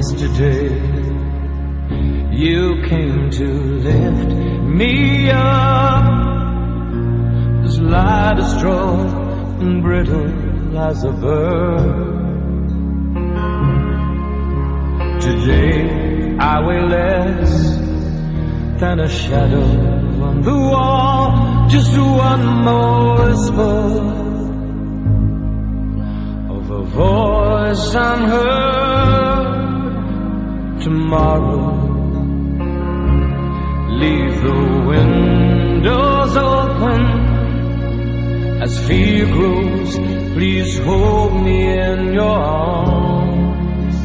yesterday. You came to lift me up, as light as straw and brittle as a bird. Today I weigh less than a shadow on the wall, just one more whisper of a voice unheard. Tomorrow, leave the windows open. As fear grows, please hold me in your arms.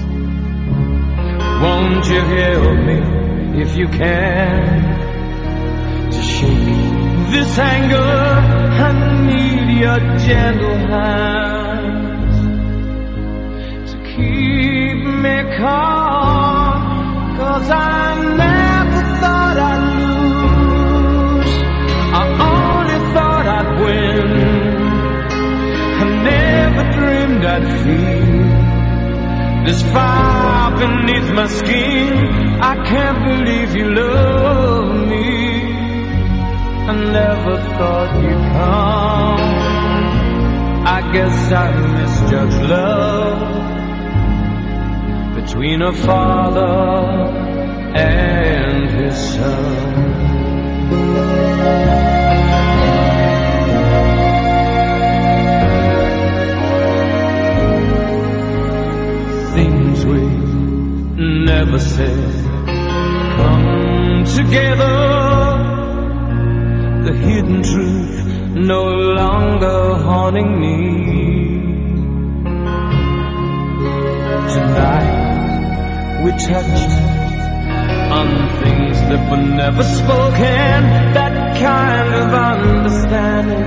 Won't you help me, if you can, to shake this anger? I need your gentle hands to keep me calm, 'cause I never thought I'd lose, I only thought I'd win. I never dreamed I'd feel this fire beneath my skin. I can't believe you love me. I never thought you'd come. I guess I misjudged love between a father and his son. Things we never said come together. The hidden truth no longer haunting me. Tonight we touched on things that were never spoken. That kind of understanding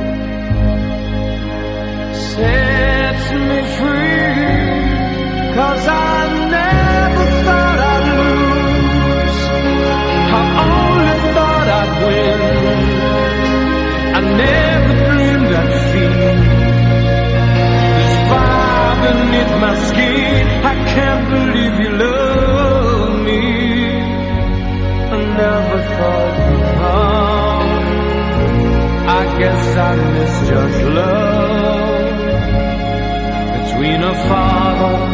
sets me free, 'cause I never thought I'd lose, I only thought I'd win. I never dreamed I'd feel this fire beneath my skin. I can't believe you love me. I never thought you'd come. I guess I misjudged love between a father